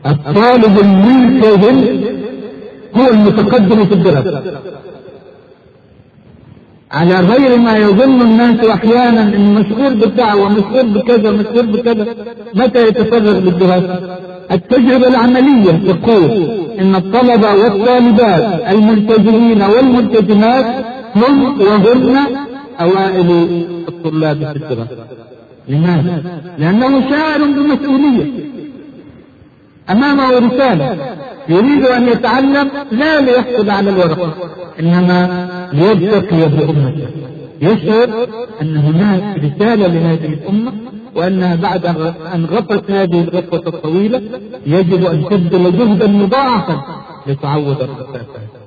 الطالب الملتزم هو المتقدم في الدراسة، على غير ما يظن الناس احيانا انه مشغول بالدعوة، مشغول بكذا، مشغول بكذا. متى يتفرغ للدراسة؟ التجربة العملية تقول ان الطلبة والطالبات الملتزمين والملتزمات هم وهن اوائل الطلاب في الدراسة. لماذا؟ لانه شاعر بمسؤولية، امامه رسالة يريد ان يتعلم لا ليحصل على الورقة، انما ليرتقي بأمته، يشعر ان هناك رسالة لهذه الامة، وانها بعد ان غطت هذه الغطة الطويلة يجب ان تبذل جهدا مضاعفا لتعوض الرسالة.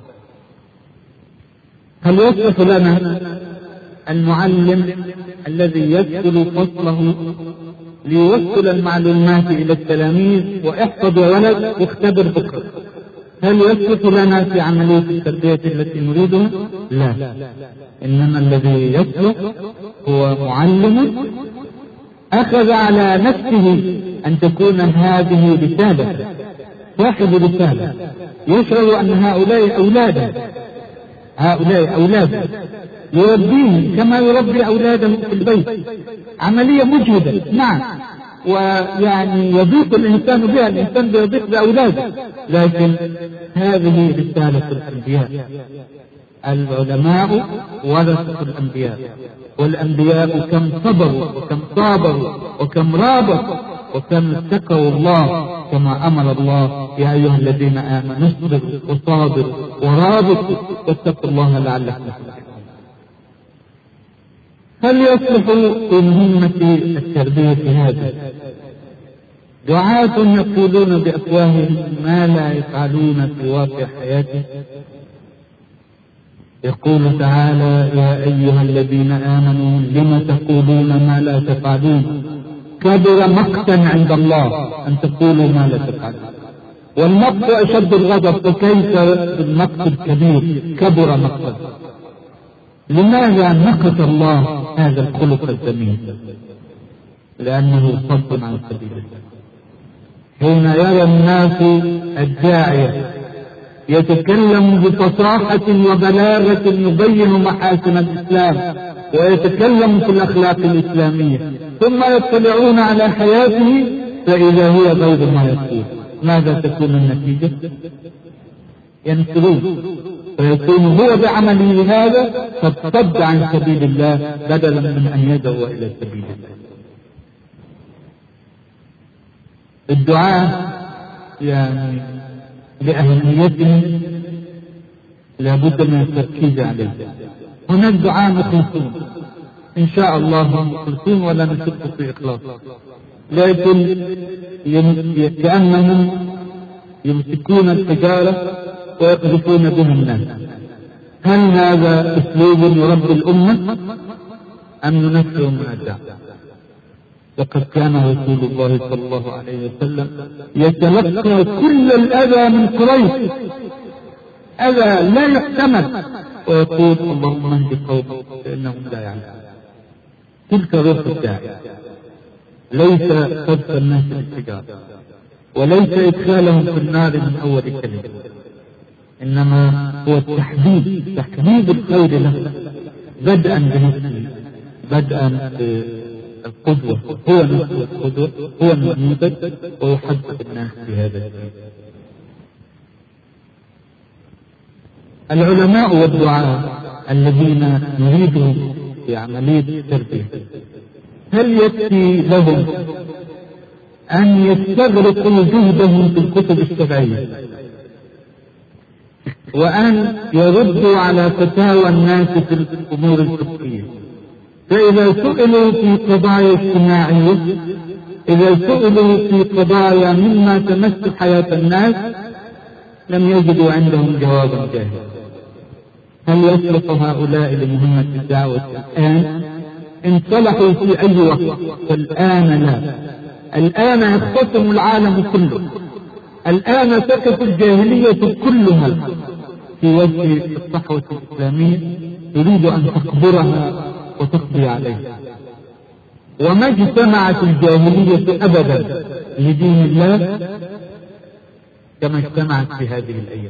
هل يصلح لنا المعلم الذي يدخل فصله ليوصل المعلومات الى التلاميذ واحفظ يا ولد واختبر بكره؟ هل يصلح لنا في عملية التربية التي نريدها؟ لا، انما الذي يصلح هو معلم اخذ على نفسه ان تكون هذه رسالة، صاحب رسالة، يشعر ان هؤلاء اولاده يربيهم كما يربي اولاده في البيت. عملية مجهدة نعم، ويعني يضيق الانسان بها، الانسان يضيق باولاده، لكن هذه رسالة الانبياء. العلماء ورثة الانبياء، والانبياء كم صبروا وكم صابروا وكم رابطوا وكم اتقوا الله، كما امر الله يا ايها الذين امنوا اصبروا وصابروا ورابطوا واتقوا الله لعلكم تفلحون. هل يصلح في مهمة التربية هذه دعاة يقولون بأفواههم ما لا يفعلون في واقع حياتهم؟ يقول تعالى يا أيها الذين آمنوا لم تقولون ما لا تفعلون كبر مقتا عند الله أن تقولوا ما لا تفعلون. والمقت أشد الغضب، فكيف بالمقت الكبير؟ كبر مقتا. لماذا نقص الله هذا الخلق الجميل؟ لأنه صد عن سبيل الله. حين يرى الناس الداعية يتكلم بفصاحة وبلاغة يبين محاسن الإسلام ويتكلم في الأخلاق الإسلامية، ثم يطلعون على حياته فإذا هي غير ما يقول، ماذا تكون النتيجة؟ ينفرون، فيكون هو بعمله هذا قد صد عن سبيل الله بدلا من أن يدعو إلى سبيل الله. الدعاء يعني لأهميته لابد من التركيز عليه. هناك دعاء مخلصون إن شاء الله مخلصون ولا نشك في إخلاص، لكن كأنهم يمسكون الحجارة ويقذفون بها الناس. هل هذا أسلوب يربي الأمة أم ننفر من الدعوة؟ لقد كان رسول الله صلى الله عليه وسلم يتلقى كل الأذى من قريش، أذى لا يحتمل، ويقول اللهم اهد قومي فإنهم لا يعلمون. تلك روح الداعي، ليس قذف الناس بالحجارة وليس إدخالهم في النار من أول كلمة، إنما هو تحبيب الخير له بدءا بنفسه، بدءا القدوة، هو نفسه القدوة، هو النموذج، ويحبب الناس بهذا الدين. العلماء والدعاء الذين نريدهم في عملية التربية هل يكفي لهم أن يستغرقوا جهدهم في الكتب الشرعية وأن يردوا على فتاوى الناس في الأمور الفقهية؟ فإذا سئلوا في قضايا اجتماعية، إذا سئلوا في قضايا مما تمس حياة الناس، لم يجدوا عندهم جوابا جاهزا. هل يصلح هؤلاء لمهمة الدعوة الآن؟ إن صلحوا في أي وقت، فالآن لا. الآن يختصم العالم كله، الآن تقف الجاهلية كلها في وجه الصحوة الإسلامية تريد أن تقبرها وتقضي عليها. وما اجتمعت الجاهلية أبدا لدين الله كما اجتمعت في هذه الأيام.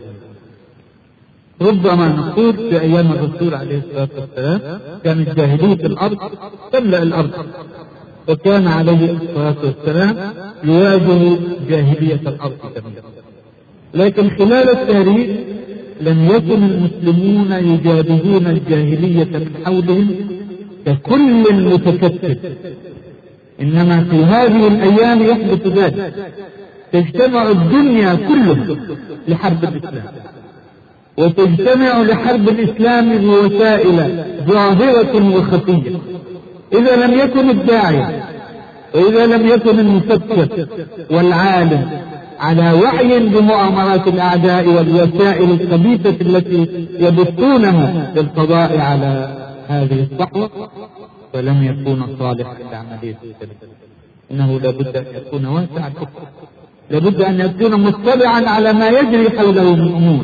ربما نقول في أيام الرسول عليه الصلاة والسلام كانت جاهلية الأرض تملأ الأرض، وكان عليه الصلاة والسلام يواجه جاهلية الأرض كاملة. لكن خلال التاريخ لم يكن المسلمون يجابهون الجاهلية من حولهم ككل متكتل، إنما في هذه الأيام يحدث ذلك، تجتمع الدنيا كلها لحرب الإسلام، وتجتمع لحرب الإسلام بوسائل ظاهرة وخفية. إذا لم يكن الداعية وإذا لم يكن المفكر والعالم على وعي بمؤامرات الأعداء والوسائل الخبيثة التي يبثونها للقضاء على هذه الصحوة، فلم يكون صالحا لعملية السلم. إنه لابد أن يكون واسع الحكم، لابد أن يكون مطلعا على ما يجري حوله من أمور،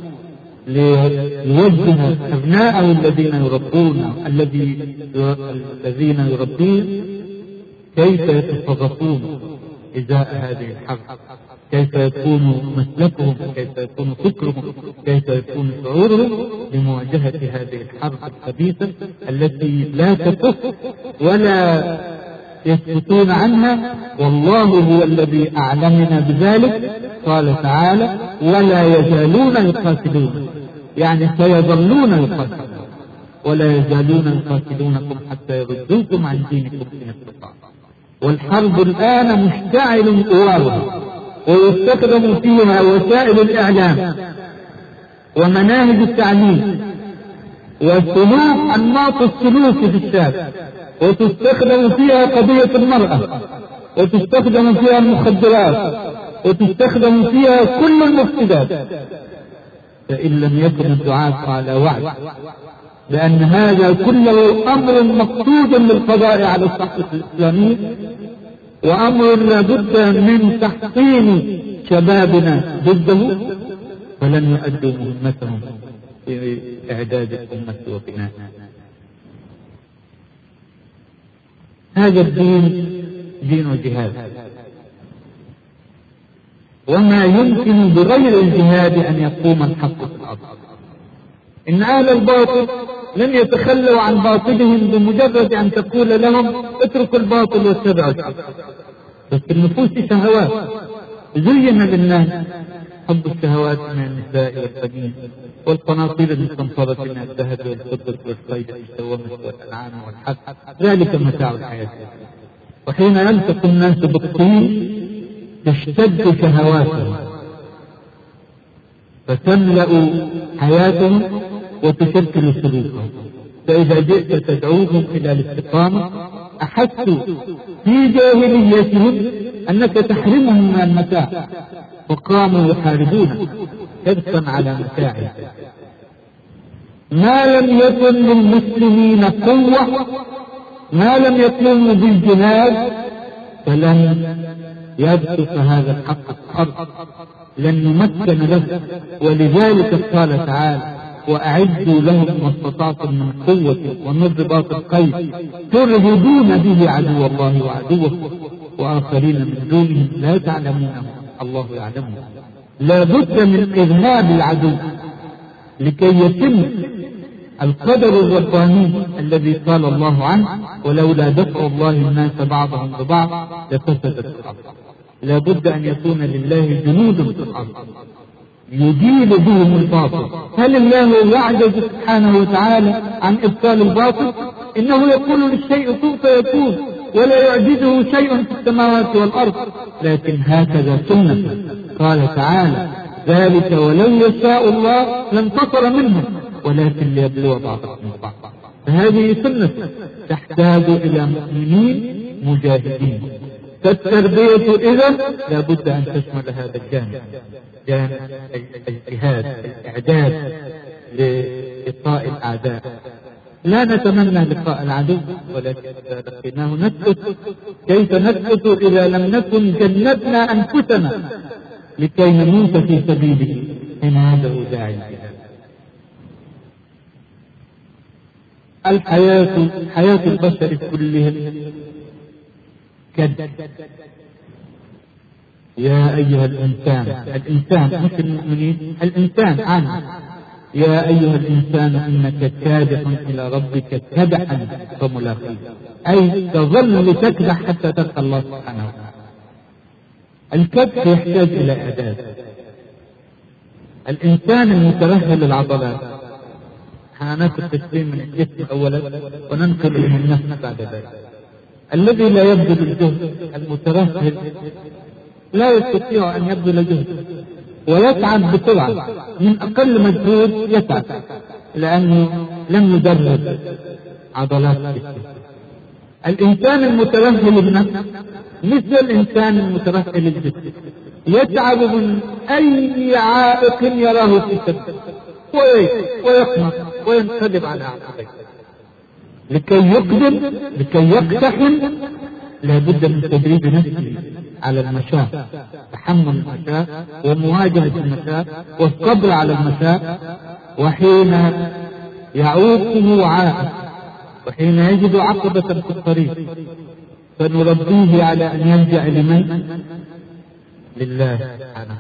ليوجه أبناءه الذين يربون الذين يربون كيف يتصرفون إزاء هذه الحرب، كيف يكون مسلكهم، كيف يكون فكرهم، كيف يكون شعورهم لمواجهة هذه الحرب الخبيثة التي لا تكف ولا يسكتون عنها. والله هو الذي أعلمنا بذلك، قال تعالى: ولا يزالون يقاتلون، يعني سيظلون يقاتلون، ولا يزالون يقاتلونكم حتى يردوكم عن دينكم إن استطاعوا. والحرب الآن مشتعل قواها، ويستخدم فيها وسائل الإعلام ومناهج التعليم وسلوك أنماط السلوك في الشارع، وتستخدم فيها قضية المرأة، وتستخدم فيها المخدرات، وتستخدم فيها كل المفسدات. فإن لم يكن الدعاة على وعي لأن هذا كله أمر مقصود للقضاء على الصحة الإسلامية، وأمر لابد من تحصين شبابنا ضده، فلن يؤدوا مهمتهم في إعداد الأمة وبنائها. هذا الدين دين جهاد، وما يمكن بغير الجهاد أن يقوم الحق في الأرض. إن أهل الباطل لن يتخلوا عن باطلهم بمجرد أن تقول لهم اتركوا الباطل واتبعوا الحق. بس النفوس شهوات، زين للناس حب الشهوات من النساء والبنين والقناطير المستنصرة من الذهب والفضة والخيل المسومة والأنعام والحرث، ذلك متاع الحياة. وحين يلتقي الناس بالطين تشتد شهواتهم فتملأ حياتهم وتشكل سلوكهم. فإذا جئت تدعوهم إلى الاستقامة أحسوا في جاهليتهم أنك تحرمهم من المتاع، وقاموا يحاربونك حرصا على متاعهم. ما لم يكن للمسلمين قوة، ما لم يقوموا بالجهاد، فلن يبسط هذا الحق الأرض، لن يمكن له. ولذلك قال تعالى: وأعدوا لهم ما استطعتم من قوة ومن رباط الخيل ترهبون به عدو الله وعدوه وآخرين من دونهم لا تعلمونهم الله يعلمهم. لا بد من إذهاب العدو لكي يتم القدر الرباني الذي قال الله عنه: ولولا دفع الله الناس بعضهم ببعض لفسدت الأرض. لا بد أن يكون لله جنود في الأرض يجيب بهم الباطل. هل الله يعجز سبحانه وتعالى عن إبطال الباطل؟ إنه يقول للشيء كن فيكون، ولا يعجزه شيء في السماوات والأرض. لكن هكذا سنة. قال تعالى: ذلك ولو يشاء الله لانتصر منهم ولكن ليبلو بعضكم بعض. فهذه سنة تحتاج إلى مؤمنين مجاهدين. فالتربية إذن لابد أن تشمل هذا الجانب، جانب الجهاد، الإعداد لإطفاء الأعداء. لا نتمنى لقاء العدو، ولكن إذا لقيناه نثبت. كيف نثبت إذا لم نكن جندنا أنفسنا لكي نموت في سبيله حين يدعو داعي الجهاد؟ حياة البشر كلهم كد، يا أيها الإنسان مش المؤمنين، الإنسان عنه. يا أيها الإنسان إنك كادح إلى ربك كدحا فملاقيه، أي تظل تكدح حتى تلقى الله سبحانه وتعالى. الكدح يحتاج إلى إعداد. الإنسان المترهل العضلات، هناخذ تسليم من الجسم أولا وننقل من النفس بعد ذلك. الذي لا يبذل الجهد، المترهل لا يستطيع أن يبذل جهد ويتعب بسرعة، من أقل مجهود يتعب لأنه لم يدرب عضلات جسمه. الإنسان المترهل النفس مثل الإنسان المترهل الجسم، يتعب من أي عائق يراه في سبيله ويقنط وينقلب على عقبيه. لكي يقدم، لكي يقتحم، لابد من تدريب نفسه على المشاق، تحمل المشاق ومواجهة المشاق والصبر على المشاق. وحين يعوقه عائق، وحين يجد عقبة في الطريق، فنربيه على أن يلجأ لمن؟ لله سبحانه.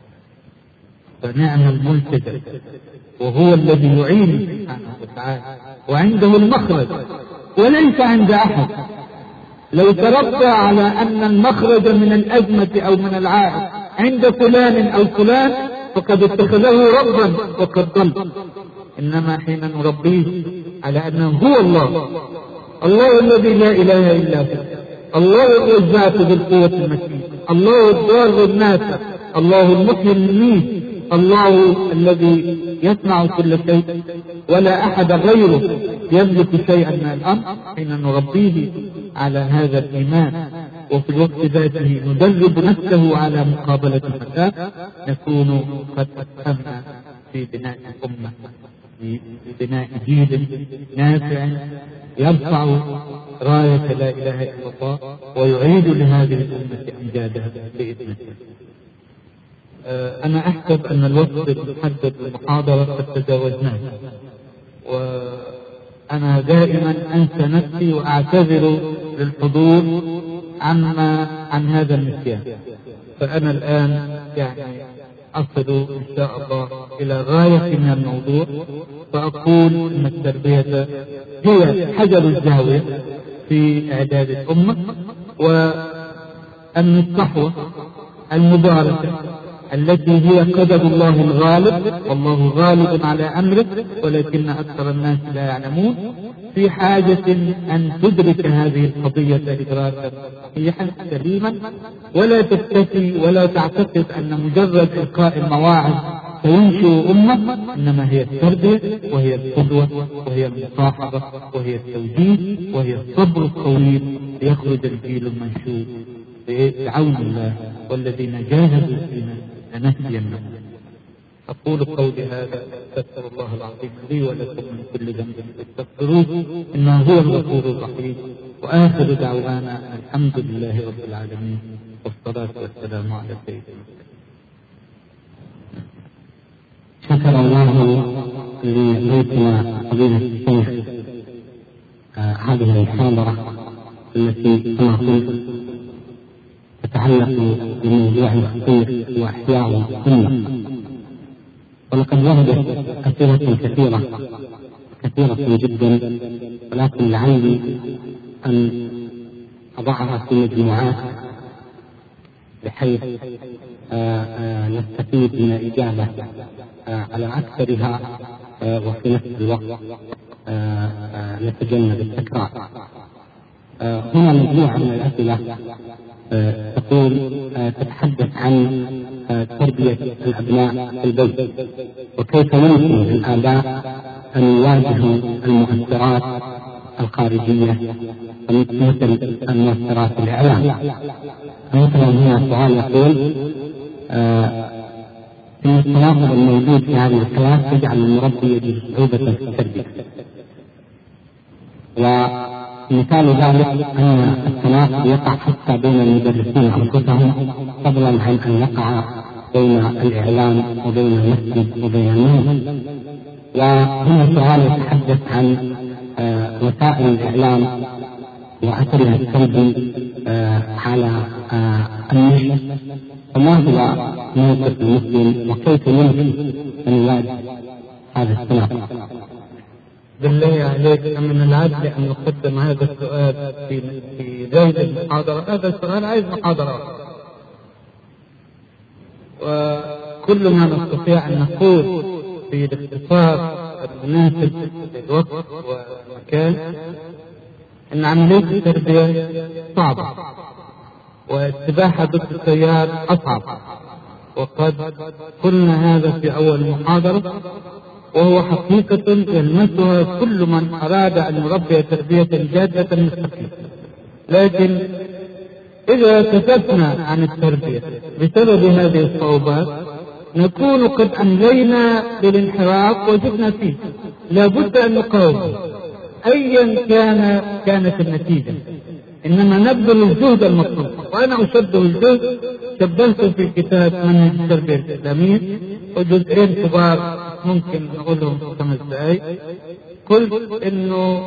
فنعم الملتجأ، وهو الذي يعين سبحانه وتعالى، وعنده المخرج وليس عند أحد. لو تربى على أن المخرج من الأزمة أو من العائق عند فلان أو فلان فقد اتخذه ربا وقد ضل. إنما حين نربيه على أنه هو الله، الله الذي لا إله إلا هو، الله الذات ذو القوة المتين، الله الضار النافع، الله المحيي المميت، الله الذي يسمع كل شيء ولا أحد غيره يملك شيئا من الأمر. حين نربيه على هذا الإيمان وفي الوقت ذاته ندرب نفسه على مقابلة المشاق، نكون قد أسهمنا في بناء الأمة، في بناء جيل نافع يرفع راية لا إله إلا الله ويعيد لهذه الأمة أمجادها بإذن الله. أنا أحسب أن الوقت المحدد للمحاضرة قد تجاوزناه، وأنا دائما أنسى نفسي وأعتذر للحضور عن هذا النسيان. فأنا الآن أصل إن شاء الله إلى غاية من الموضوع، فأقول أن التربية هي حجر الزاوية في إعداد الأمة، وأن الصحوة المباركة التي هي قدر الله الغالب، والله غالب على أمره ولكن أكثر الناس لا يعلمون، في حاجة أن تدرك هذه القضية إدراكا صحيحا سليما، ولا تكتفي ولا تعتقد أن مجرد إلقاء المواعظ سينشئ أمة، إنما هي التربية وهي القدوة وهي المصاحبة وهي التوجيه وهي الصبر الطويل ليخرج الجيل المنشود بعون الله، والذين جاهدوا فينا لنهدينهم. أقول قولي هذا، أستغفر الله العظيم لي ولكم من كل ذنب فاستغفروه إنه هو الغفور الرحيم، وآخر دعوانا الحمد لله رب العالمين، والصلاة والسلام على سيدنا. شكر الله لبيتنا فضيلة الشيخ هذه المحاضرة التي كما قلت تتعلق بموضوع الخير وإحياء السنة، ولقد وردت أسئلة كثيرة جدا، ولكن لعلي أن أضعها في مجموعات بحيث نستفيد من الإجابة على أكثرها، وفي نفس الوقت نتجنب التكرار. هنا مجموعة من الأسئلة تقول تتحدث عن تربية الأبناء في البيت، وكيف يمكن للآباء أن يواجهوا المؤثرات الخارجية مثل المؤثرات الإعلام. مثلا هنا سؤال يقول إن التناقض الموجود في هذه الحياة يجعل المربي يجد صعوبة في التربية، ومثال ذلك أن التناقض يقع حتى بين المدرسين أنفسهم فضلا عن أن يقع بين الإعلام وبين المسجد وبين الناس. وهنا سؤال يتحدث عن وسائل الإعلام وأثرها السلبي على النشء فما هو موقف المسلم وكيف يمكن أن يواجه هذا التناقض؟ بالله عليك من العدل أن نقدم هذا السؤال في ذيل المحاضرة. هذا السؤال عايز محاضرة، وكل ما نستطيع أن نقول في الاختصار المناسب للوقت والمكان أن عملية التربية صعبة، والسباحة ضد التيار أصعب، وقد قلنا هذا في أول محاضرة، وهو حقيقة يلمسها كل من أراد أن يربي تربية جادة مستقيمة. لكن إذا كتبنا عن التربية بسبب هذه الصعوبات نكون قد أملينا للانحراف وجدنا فيه. لابد أن نقاوم أيا كانت النتيجة، إنما نبذل الجهد المطلوب. وأنا أشبه الجهد، شبهته في كتاب منهج التربية الإسلامية وجزئين كبار ممكن نقولهم في 5 دقائق. قلت إنه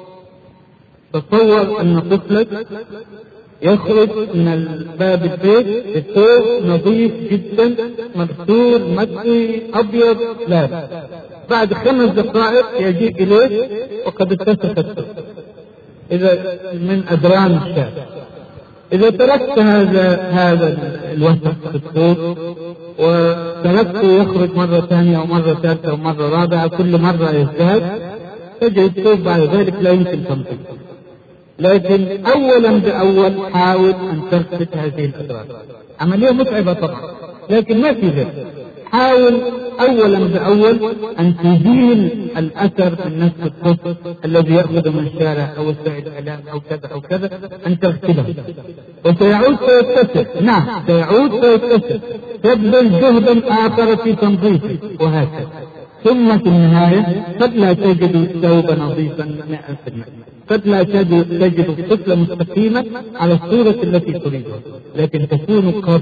تصور أن طفلك يخرج من باب البيت بثوب نظيف جدا مغسول مكوي أبيض لابس، بعد 5 دقائق يجيء إليه وقد اتسخ الثوب إذا من أدران الشارع. إذا تركت هذا الوسخ في الثوب وتركته يخرج مرة ثانية ومرة ثالثة ومرة رابعة، كل مرة يزداد، تجد الثوب بعد ذلك لا يمكن تنظيفه. لكن أولا بأول حاول أن تثبت هذه الأدران. عملية متعبة طبعا، لكن ما في ذلك. حاول أولا بأول أن تزيل الأثر من نفس الطفل الذي يأخذ من الشارع أو وسائل الإعلام أو كذا أو كذا، أن تغسله وسيعود فيتسع. نعم سيعود فيتسع، تبذل جهدا آخر في تنظيفه وهكذا. ثم في النهاية قد لا تجد الثوب نظيفا 100%، قد لا تجد الطفل مستقيما على الصورة التي تريدها، لكن تكون قد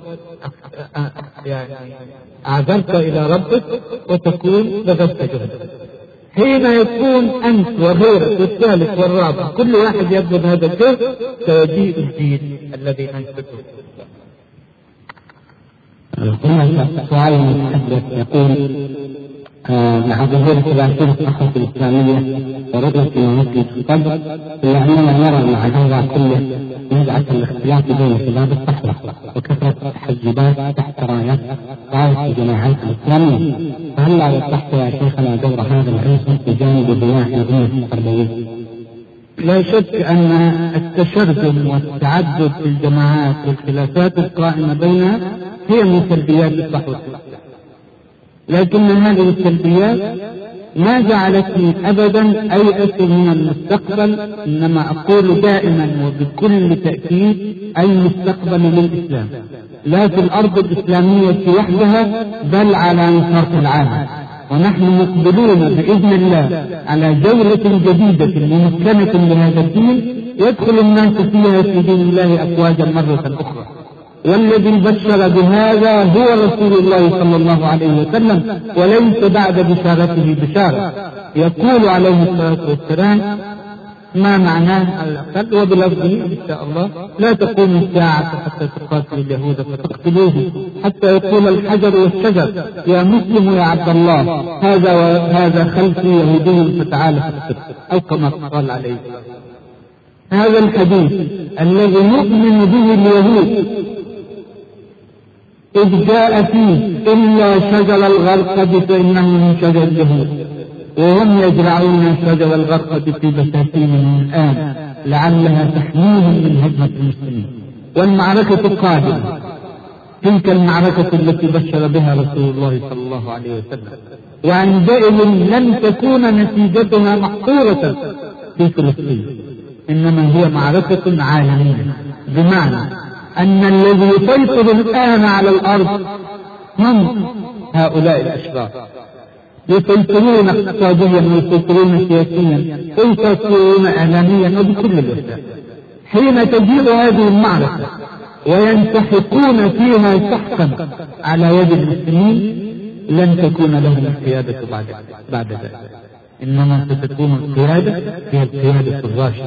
أعذرت إلى ربك وتكون بذلت جهدك. حين يكون أنت وغيرك والثالث والرابع كل واحد يبذل هذا الجهد سيجيء الجيل الذي ننشده. هنا سؤال المتحدث يقول مع ظهور ثلاثين الصحوة الإسلامية ورؤية الممثل في القلب، إلا أننا نرى مع هذا كله نزعة الاختلاف بين شباب الصحوة وكثرة التحزبات تحت راية الجماعات الإسلامية، فهل لا يصح يا شيخنا دور هذا العنصر بجانب بناء الأمة التربوية؟ لا شك أن التشرذم والتعدد في الجماعات والخلافات القائمة بينها هي من سلبيات الصحوة، لكن هذه السلبيات ما جعلتني أبدا أيأس من المستقبل، إنما أقول دائما وبكل تأكيد المستقبل للإسلام، لا في الأرض الإسلامية وحدها بل على نطاق العالم. ونحن مقبلون بإذن الله على جولة جديدة ممكنة لهذا الدين يدخل الناس فيها في دين الله أفواجا مرة أخرى، والذي بشر بهذا هو رسول الله صلى الله عليه وسلم، وليس بعد بشارته بشارة. يقول عليه الصلاة والسلام ما معناه على الأقل وبلفظه إن شاء الله: لا تقوم الساعة حتى تقاتل اليهود فتقتلوهم، حتى يقول الحجر والشجر يا مسلم يا عبد الله هذا خلفي يهودي فتعال فاقتل، أو كما قال عليه. هذا الحديث الذي يؤمن به اليهود إذ جاء فيه إلا شجر الغرقد فإنه من شجر اليهود، وهم يجرعون شجر الغرقد في بساتينهم الآن لعلها تحميهم من هجمة المسلمين. والمعركة قادمة، تلك المعركة التي بشر بها رسول الله صلى الله عليه وسلم، وعندئذ لن تكون نتيجتها محصورة في فلسطين، إنما هي معركة عالمية، بمعنى أن الذي يسيطر الآن على الأرض هم هؤلاء الأشرار، يسيطرون اقتصاديا ويسيطرون سياسيا ويسيطرون إعلاميا وبكل الوسائل. حين تجيء هذه المعركة وينسحقون فيها سحقا على يد المسلمين لن تكون لهم القيادة بعد ذلك، إنما ستكون القيادة هي القيادة الراشدة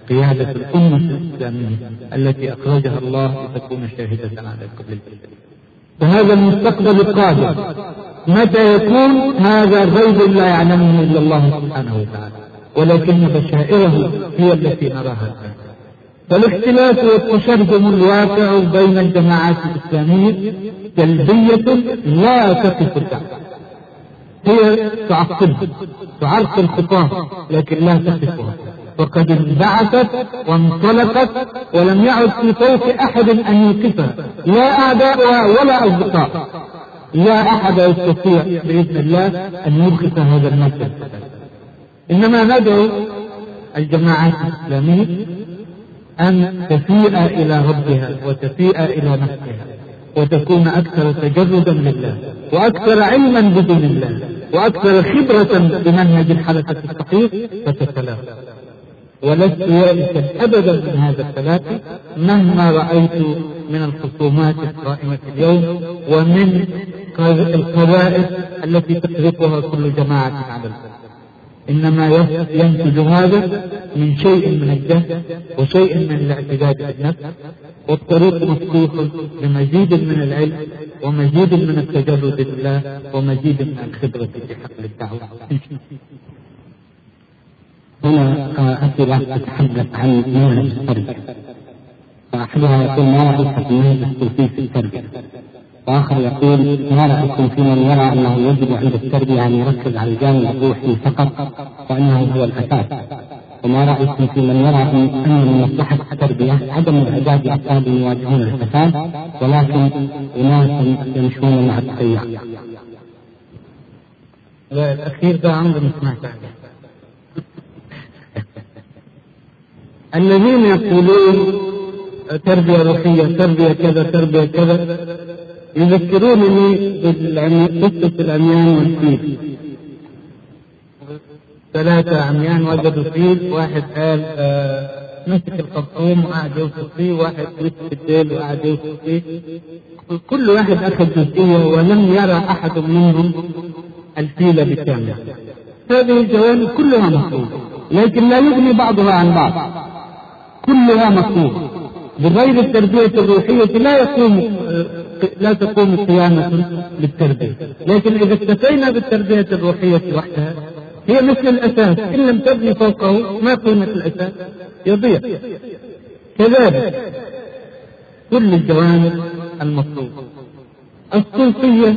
قيادة الأمة الإسلامية التي أخرجها الله لتكون شاهدة على كل البشر. فهذا المستقبل القادم متى يكون؟ هذا غيب لا يعلمه إلا الله سبحانه وتعالى، ولكن بشائره هي التي نراها الآن. فالاختلاف والتشرذم الواقع بين الجماعات الإسلامية سلبية لا تقف الدعوة، هي تعطلها، تعرقل خطاها، لكن لا تقفها، وقد انبعثت وانطلقت ولم يعد في فوق أحد أن يوقفها، لا أعداؤها ولا أصدقاء، لا أحد يستطيع بإذن الله أن يوقف هذا المسجد. إنما ندعو الجماعات الإسلامية أن تفيء إلى ربها وتفيء إلى نفسها وتكون أكثر تجردا لله وأكثر علما بدين الله وأكثر خبرة بمنهج الحلقة الصحيح فتتلاقى. ولست يائسا أبدا من هذا التلاقي مهما رأيت من الخصومات القائمة اليوم ومن القوائد التي تقرفها كل جماعة على الأرض. إنما ينتج هذا من شيء من الجهل وشيء من الاعتداد بالنفس، والطريق مفتوح لمزيد من العلم ومزيد من التجرد لله ومزيد من الخبرة في حقل الدعوة. هنا أسئلة تتحدث عن منهج التربية، فأحدها يقول ما رأيك في منهج الصوفي في التربية، وآخر يقول ما رأيكم في من يرى أنه يجب عند التربية أن يركز على الجانب الروحي فقط وأنه هو الأساس، وما رأيكم في من يرى أن من مصلحة التربية عدم الإعداد لأفراد يواجهون الفساد ولكن أناس يمشون مع التيار؟ لا، الأخير ده عمري ما سمعت عنه. الذين يقولون تربية روحية، تربية كذا، تربية كذا، يذكرونني بقصة العميان والفيل. 3 عميان وجدوا فيل، واحد قال مسك الخرطوم وقعد يوصف فيه، واحد مسك الديل وقعد يوصف فيه، كل واحد أخذ جزئية ولم يرى أحد منهم الفيل بالكامل. هذه الجوانب كلها مطلوبة، لكن لا يغني بعضها عن بعض، كلها مطلوبة. بغير التربية الروحية لا تقوم قيامة للتربية. لكن إذا اكتفينا بالتربية الروحية وحدها هي مثل الأساس، إن لم تبني فوقه ما قيمة الأساس؟ يضيع. كذلك كل الجوانب المطلوبة. الصوفية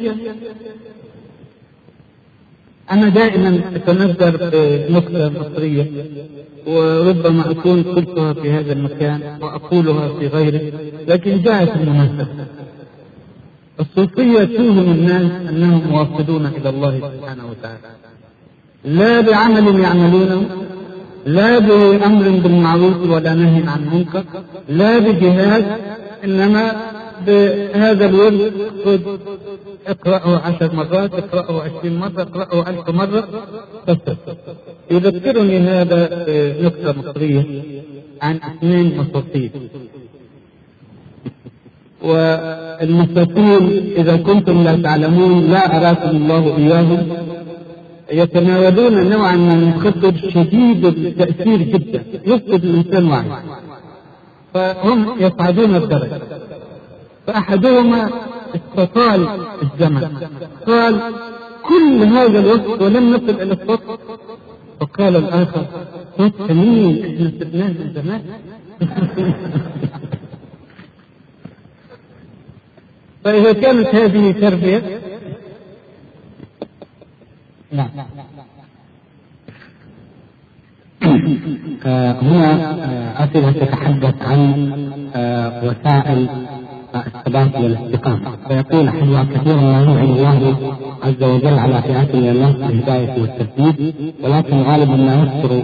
أنا دائما أتنذر بنكتة مصرية وربما أكون قلتها في هذا المكان وأقولها في غيره، لكن جاءت المناسبة. الصوفية توهم الناس أنهم واصلون إلى الله سبحانه وتعالى لا بعمل يعملونه، لا بأمر بالمعروف ولا نهي عن المنكر، لا بجهاد، إنما بهذا الورد اقرأه 10 مرات، اقرأه 20 مرة، اقرأه 1000 مرة بس. يذكرني هذا نكتة مصرية عن 2 مساطيل. والمساطيل إذا كنتم لا تعلمون لا أراكم الله إياهم، يتناولون نوعا من الخطر شديد التأثير جدا يفقد الإنسان وعيه، فهم يصعدون الدرجة. فأحدهما استطال الزمن، قال كل هذا الوقت ولم نصل إلى السطح، فقال الآخر سطح مين؟ احنا سبناه من زمان. فإذا كانت هذه تربية، نعم. هنا أسئلة تتحدث عن وسائل الثبات والاستقامة، فيقول أحدها كثيرا ما يعين الله عز وجل على فئات من الناس بالهداية والتسديد، ولكن غالبا ما يذكر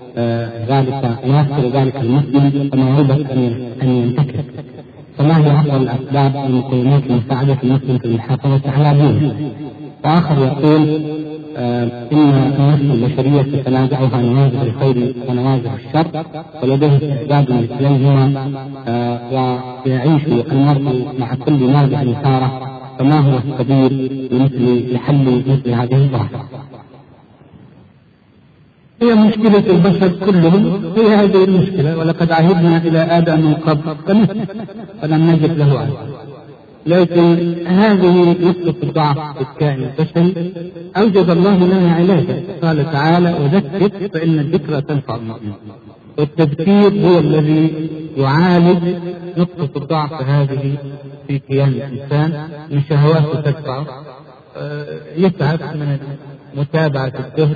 ذلك المسلم وموهبة أن ينتكس، فما هي أفضل الأسباب والمقومات لمساعدة المسلم في المحافظة على دينه؟ وآخر يقول إن النفس البشرية تتنازعها نوازع الخير ونوازع الشر، ولديه استعداد مثليهما، ويعيش المرء مع كل نازع ثارة، فما هو السبيل لحل مثل هذه الظاهرة؟ هي مشكلة البشر كلهم، هي هذه المشكلة. ولقد عهدنا إلى آدم من قبل فلم نجد له عهدا. لكن هذه نقطة الضعف في الكائن البشري أوجد الله لنا علاجا. قال تعالى: وذكر فإن الذكرى تنفع المؤمنين. والتذكير هو الذي يعالج نقطة الضعف هذه في كيان الإنسان، من شهواته تدفعه يتعب من متابعة الدهر،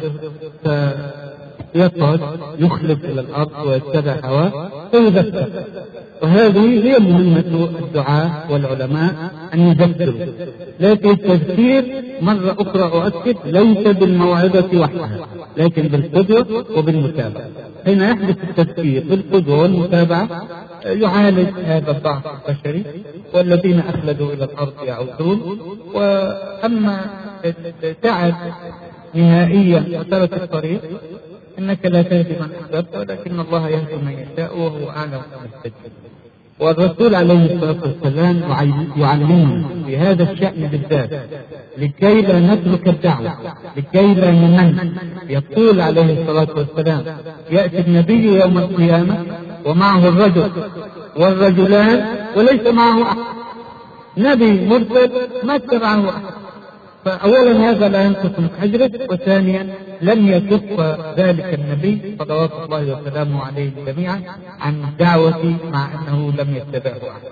فيقعد يخلف إلى الأرض ويتبع هواه فيذكر. وهذه هي مهمة الدعاة والعلماء أن يذكروا. لكن التذكير مرة أخرى أؤكد ليس بالموعظة وحدها، لكن بالقدوة وبالمتابعة. حين يحدث التذكير بالقدوة والمتابعة يعالج هذا الضعف البشري، والذين أخلدوا إلى الأرض يعودون. وأما تعب نهائيا وترك الطريق، إنك لا تهدي من أحببت ولكن الله يهدي من يشاء وهو أعلم بالمهتدين. والرسول عليه الصلاة والسلام يعلمنا في هذا الشأن بالذات لكي لا نترك الدعوة، لكي لا نمل. يقول عليه الصلاة والسلام: يأتي النبي يوم القيامة ومعه الرجل والرجلان وليس معه أحد. نبي مرسل ما اتبعه أحد. فأولا هذا لا ينقص من أجره، وثانيا لم يكف ذلك النبي صلوات الله وسلامه عليه جميعا عن الدعوة مع أنه لم يتبعه أحد.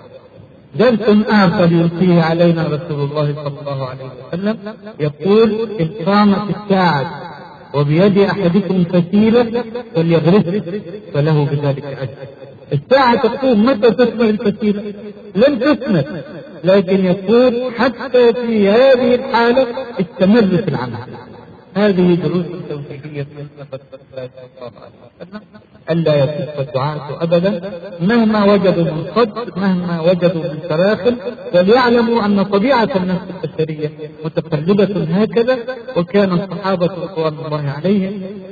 درس آخر يلقيه علينا رسول الله صلى الله عليه وسلم يقول: إن قامت الساعة وبيد أحدكم فتيلة فليغرس فله بذلك أجر. الساعة تقوم متى تثمر الفتيلة؟ لم تثمر، لكن يقول حتى في هذه الحالة استمر في العمل. هذه دروس توحيدية من نبي الله صلى الله عليه وسلم، ألا يكف الدعاة أبدا مهما وجدوا من صد، مهما وجدوا من تراخل. وليعلموا أن طبيعة النفس البشرية متقلبة هكذا. وكان الصحابة رضوان الله عليهم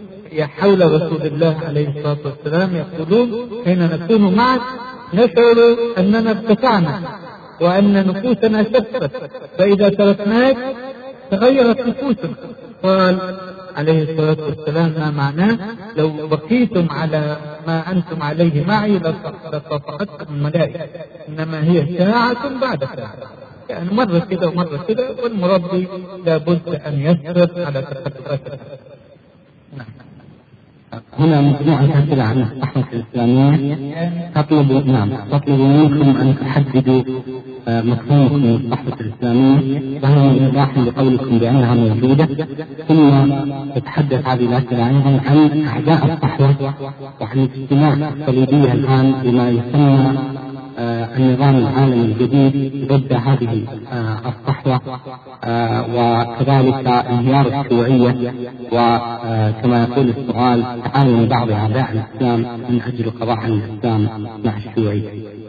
حول رسول الله عليه الصلاة والسلام يقولون: حين نكون معك نشعر أننا ارتفعنا وأن نفوسنا شفت، فإذا تركناك تغيرت نفوسنا. قال عليه الصلاة والسلام: ما معناه؟ لو بقيتم على ما أنتم عليه معي لصفحتكم الملائكة، إنما هي ساعة بعد ساعة. يعني مرة كده ومرة كده، والمربي لابد أن يسرد على تقلبات. هنا مجموعة أسئلة عن الصحوة الإسلامية تطلب منكم أن تحددوا مفهومكم من الصحوة الإسلامية، وهي من إيضاح لقولكم بأنها موجودة. ثم تتحدث هذه الأسئلة أيضا عن أعداء الصحوة وعن الاجتماع الصليبية الآن بما يسمى النظام العالمي الجديد ضد هذه الصحوة، وكذلك انهيار الشيوعية، وكما يقول السؤال: تعاون بعض أعداء الإسلام من أجل قضاء على الإسلام مع الشيوعية.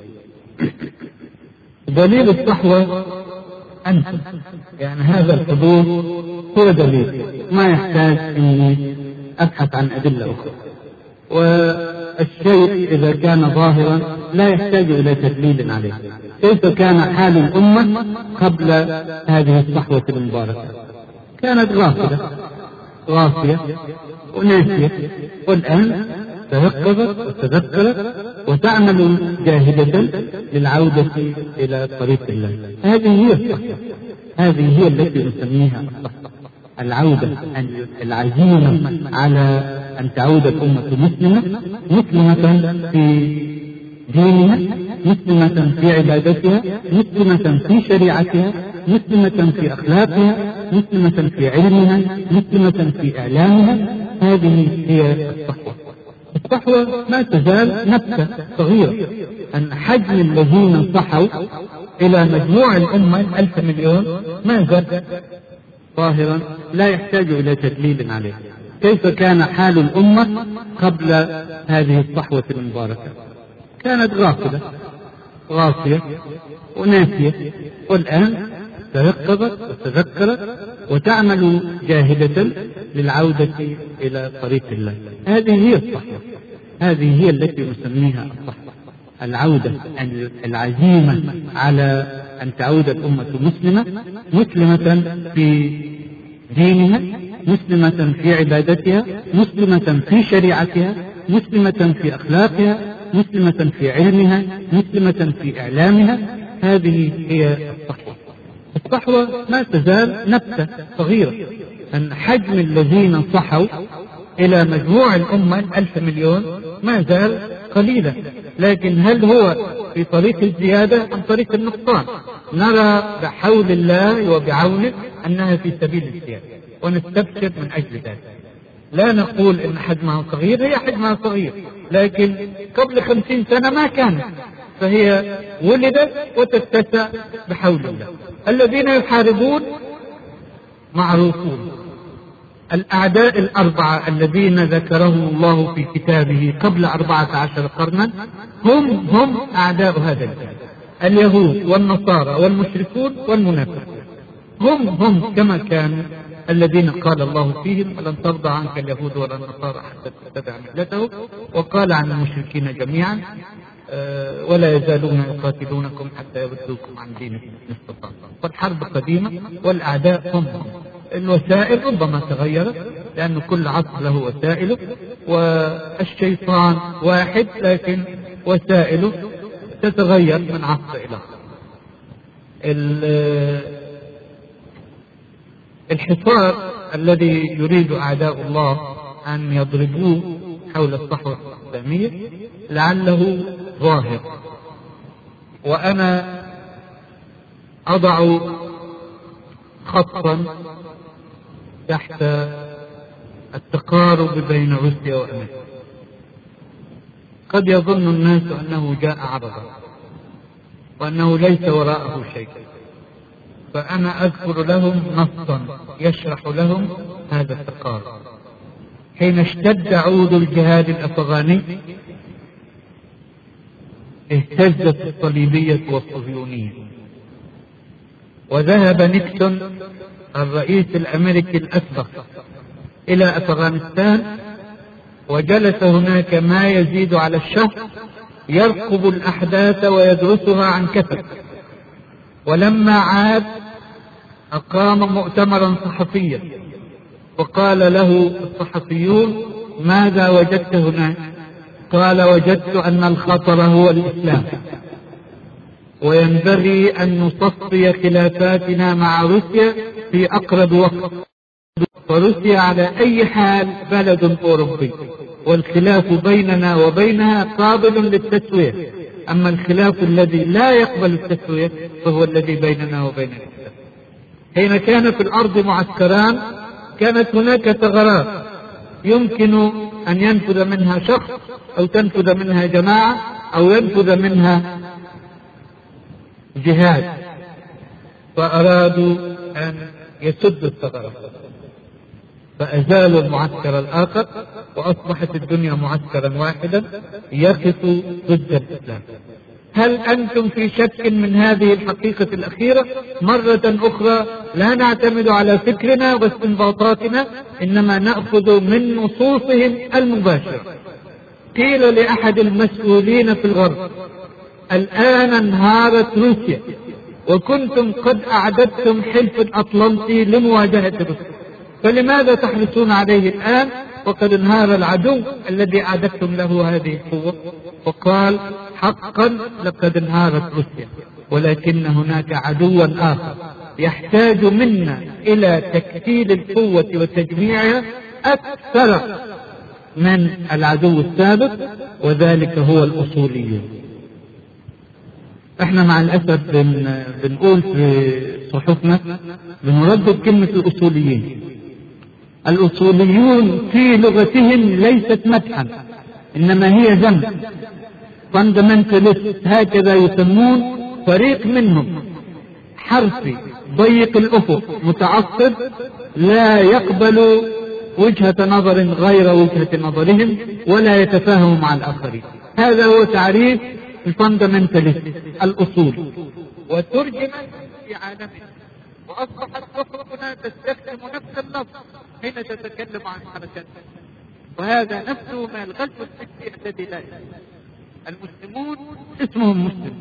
دليل الصحوة أنتم، يعني هذا الحضور هو دليل، ما يحتاج أني أبحث عن أدلة أخرى. والشيء إذا كان ظاهرا لا يحتاج إلى تدليل عليه. كيف كان حال الأمة قبل هذه الصحوة المباركة؟ كانت غافلة وناسية، والآن تيقظت وتذكرت وتعمل جاهدة للعودة إلى طريق الله. هذه هي الصحوة، هذه هي التي نسميها الصحوة، العودة العزيمة على أن تعود الأمة مسلمة في دينها، مسلمة في عبادتها، مسلمة في شريعتها، مسلمة في أخلاقها، مسلمة في علمها، مسلمة في إعلامها. هذه هي الصحوة. الصحوة ما تزال نبتة صغيرة. أن حجم الذين انصحوا إلى مجموع الأمة 1,000 مليون ما زال ظاهرا، لا يحتاج إلى تدليل عليه. كيف كان حال الأمة قبل هذه الصحوة المباركة؟ كانت غافلة وناسية، والآن تيقظت وتذكرت وتعمل جاهدة للعودة إلى طريق الله. هذه هي الصحوة، هذه هي التي نسميها الصحوة، العودة العزيمة على أن تعود الأمة مسلمة في دينها، مسلمة في عبادتها، مسلمة في شريعتها، مسلمة في أخلاقها، مسلمة في علمها، مسلمة في إعلامها. هذه هي الصحوة. الصحوة ما تزال نبتة صغيرة، أن حجم الذين صحوا إلى مجموع الأمة 1,000 مليون ما زال قليلا، لكن هل هو في طريق الزيادة أم طريق النقصان؟ نرى بحول الله وبعونه أنها في سبيل الزيادة، ونستبشر من أجل ذلك. لا نقول إن حجمها صغير، هي حجمها صغير، لكن قبل 50 سنة ما كانت، فهي ولدت وتتسع بحول الله. الذين يحاربون معروفون، الأعداء الأربعة الذين ذكرهم الله في كتابه قبل 14 قرنا هم أعداء هذا الدين، اليهود والنصارى والمشركون والمنافقون، هم كما كانوا الذين قال الله فيهم: ولن ترضى عنك اليهود ولا النصارى حتى تتبع ملتهم. وقال عن المشركين جميعا: ولا يزالون يقاتلونكم حتى يردوكم عن دينكم إن استطاعوا. فالحرب قديمة والأعداء هم. الوسائل ربما تغيرت، لأن كل عصر له وسائله، والشيطان واحد لكن وسائله تتغير من عصر إلى آخر. الحصار الذي يريد أعداء الله أن يضربوه حول الصحوة الإسلامية لعله ظاهر، وأنا أضع خطا تحت التقارب بين روسيا وأمريكا. قد يظن الناس أنه جاء عرضا وأنه ليس وراءه شيء، فأنا أذكر لهم نصا يشرح لهم هذا التقارب. حين اشتد عود الجهاد الأفغاني اهتزت الصليبية والصهيونية، وذهب نيكسون الرئيس الأمريكي الأسبق إلى أفغانستان، وجلس هناك ما يزيد على الشهر يرقب الأحداث ويدرسها عن كثب. ولما عاد أقام مؤتمرا صحفيا، وقال له الصحفيون: ماذا وجدت هناك؟ قال: وجدت أن الخطر هو الإسلام، وينبغي أن نصفي خلافاتنا مع روسيا في أقرب وقت، وروسيا على أي حال بلد أوروبي، والخلاف بيننا وبينها قابل للتسوية، أما الخلاف الذي لا يقبل التسوية فهو الذي بيننا وبين الإسلام. حين كان في الأرض معسكران كانت هناك ثغرات يمكن أن ينفذ منها شخص أو تنفذ منها جماعة أو ينفذ منها جهاد، فأرادوا أن يسدوا الثغرات، فأزالوا المعسكر الآخر، وأصبحت الدنيا معسكرا واحدا يقف ضد الإسلام. هل أنتم في شك من هذه الحقيقة الأخيرة؟ مرة أخرى لا نعتمد على فكرنا واستنباطاتنا، إنما نأخذ من نصوصهم المباشرة. قيل لأحد المسؤولين في الغرب: الآن انهارت روسيا، وكنتم قد أعددتم حلف الأطلنطي لمواجهة روسيا، فلماذا تحرصون عليه الآن وقد انهار العدو الذي أعددتم له هذه القوة؟ وقال: حقا لقد انهارت روسيا، ولكن هناك عدوا آخر يحتاج منا إلى تكتيل القوة وتجميعها أكثر من العدو السابق، وذلك هو الأصوليون. احنا مع الأسف بنقول في صحفنا بنردد كلمة الأصوليين. الأصوليون في لغتهم ليست مدحا، إنما هي ذم. fundamentalist هكذا يسمون، فريق منهم حرفي ضيق الأفق متعصب لا يقبل وجهة نظر غير وجهة نظرهم ولا يتفاهم مع الآخرين. هذا هو تعريف الفاندمنتاليست، الأصول. وترجمت في عالمنا، وأصبحت صحفتنا تستخدم نفس اللفظ حين تتكلم عن حركات، وهذا نفسه ما الغزو الفكري الذي لا يزال. المسلمون اسمهم مسلم،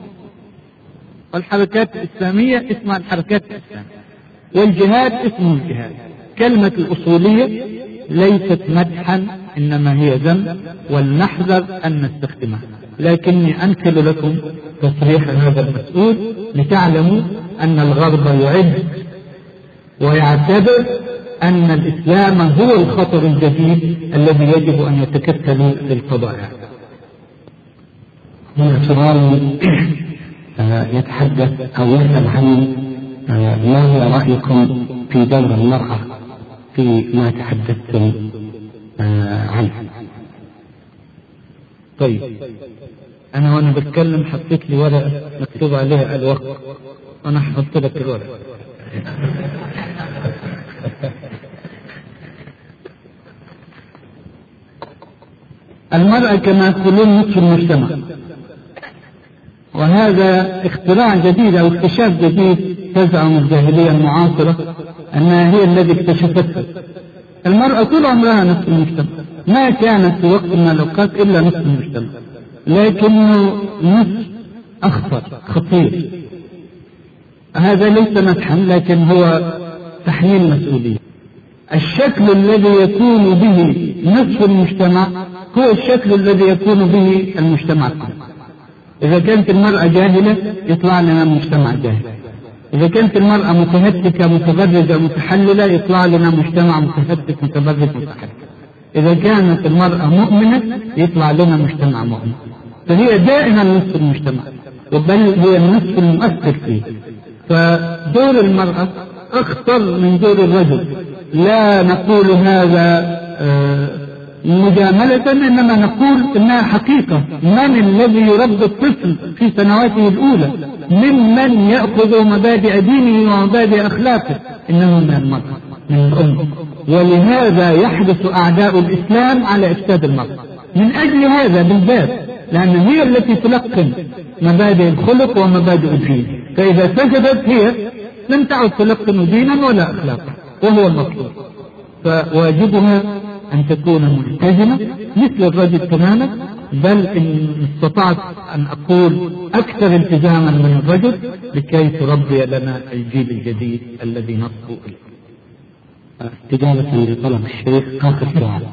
والحركات الإسلامية اسمها الحركات الإسلامية، والجهاد اسمه الجهاد. كلمة الأصولية ليست مدحا إنما هي ذم، ولنحذر أن نستخدمها. لكني أنقل لكم تصريح هذا المسؤول لتعلموا أن الغرب يعد ويعتبر أن الإسلام هو الخطر الجديد الذي يجب أن يتكتل للقضايا. هنا سؤال يتحدث أو يسأل عن ما هو رأيكم في دور المرأة في ما تحدثتم عنه. طيب، أنا وأنا بتكلم حطيت لي ورقة مكتوب عليها الوقت، وأنا حطيت لك الورقة. المرأة كما يقولون نصف المجتمع، وهذا اختراع جديد أو اكتشاف جديد تزعم الجاهلية المعاصرة أنها هي الذي اكتشفتها. المرأة طول عمرها نصف المجتمع، ما كانت في وقت من الأوقات إلا نصف المجتمع، لكنه نصف أخطر خطير. هذا ليس مدحا لكن هو تحميل مسؤولية. الشكل الذي يكون به نصف المجتمع هو الشكل الذي يكون به المجتمع كله. إذا كانت المرأة جاهلة يطلع لنا مجتمع جاهل، إذا كانت المرأة متهتكة متبرجة متحللة يطلع لنا مجتمع متهتك متبرج متحلل، إذا كانت المرأة مؤمنة يطلع لنا مجتمع مؤمن. فهي دائما نصف المجتمع، بل هي النصف المؤثر فيه. فدور المرأة أخطر من دور الرجل. لا نقول هذا مجاملة، إنما نقول إنها حقيقة. من الذي يربي الطفل في سنواته الأولى ممن يأخذ مبادئ دينه ومبادئ أخلاقه؟ إنه من المرأة، من الأم. ولهذا يحدث أعداء الإسلام على إفساد المرأة من أجل هذا بالذات، لأن هي التي تلقن مبادئ الخلق ومبادئ الدين. فإذا سجدت هي لم تعد تلقن دينا ولا أخلاقا، وهو المطلوب. فواجبها أن تكون ملتزمة مثل الرجل تماما، بل إن استطعت أن أقول أكثر التزاما من الرجل، لكي تربي لنا الجيل الجديد الذي نصبو إليه. استجابة لطلب الشيخ آخر سؤال.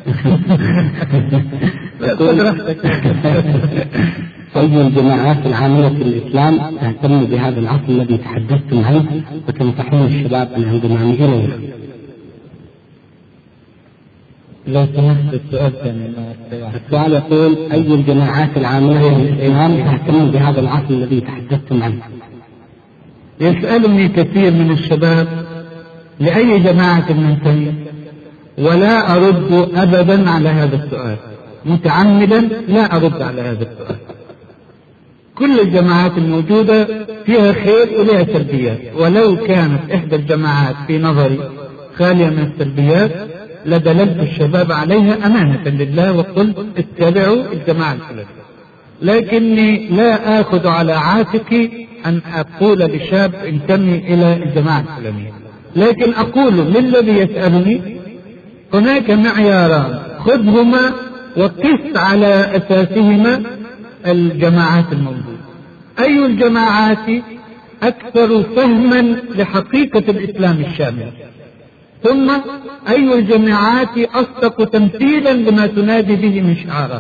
أي الجماعات العاملة في الإسلام تهتم بهذا العصر الذي تحدثتم عنه وتنصحون الشباب بالانضمام إليه؟ لو سمحت السؤال ثاني. السؤال يقول أي الجماعات العاملة في الإسلام تهتم بهذا العصر الذي تحدثتم عنه؟ يسألني كثير من الشباب لأي جماعة ننتمي، ولا أرد أبدا على هذا السؤال، متعمدا لا أرد على هذا السؤال. كل الجماعات الموجودة فيها خير ولها سلبيات، ولو كانت إحدى الجماعات في نظري خالية من السلبيات لدللت الشباب عليها أمانة لله وقلت اتبعوا الجماعة الفلانية. لكني لا آخذ على عاتقي أن أقول لشاب انتمي إلى الجماعة الفلانية، لكن أقول للذي يسألني هناك معياران خذهما وقس على أساسهما الجماعات الموجودة. أي الجماعات أكثر فهما لحقيقة الإسلام الشامل، ثم أي الجماعات أصدق تمثيلا لما تنادي به من شعارات.